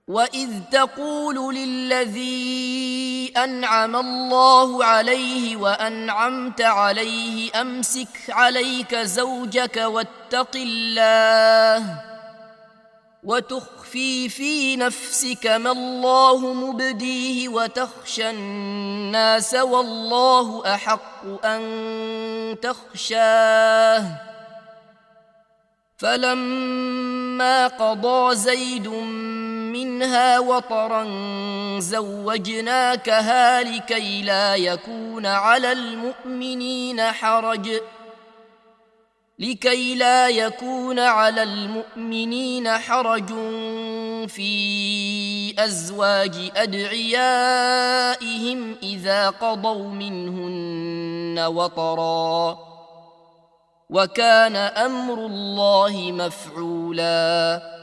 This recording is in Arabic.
وإذ تقول للذي أنعم الله عليه وأنعمت عليه أمسك عليك زوجك واتق الله وتخفي في نفسك ما الله مبديه وتخشى الناس والله أحق أن تخشاه فلما قضى زيد منها وطرا زوجناكها لكي لا يكون على المؤمنين حرج في أزواج أدعيائهم إذا قضوا منهن وطرا وكان أمر الله مفعولا